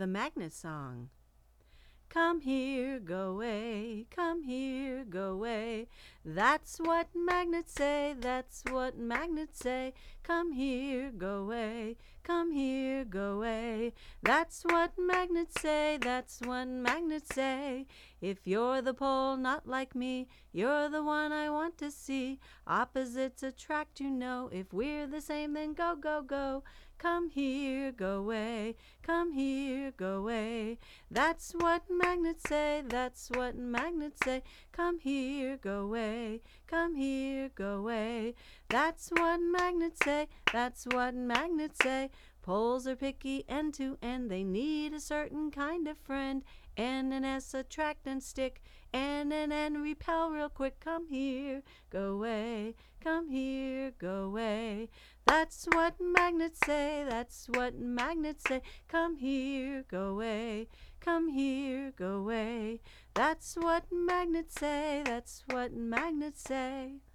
The Magnet Song. Come here, go away, come here, go away. That's what magnets say, that's what magnets say. Come here, go away, come here, go away. That's what magnets say, that's what magnets say. If you're the pole, not like me, you're the one I want to see. Opposites attract, you know. If we're the same, then go, go, go. Come here, go away, come here, go away. That's what magnets say, that's what magnets say. Come here, go away, come here, go away. That's what magnets say, that's what magnets say. Poles are picky end to end, they need a certain kind of friend. N and S attract and stick, N and N repel real quick. Come here, go away, come here, go away. That's what magnets say, that's what magnets say. Come here, go away, come here, go away. That's what magnets say, that's what magnets say.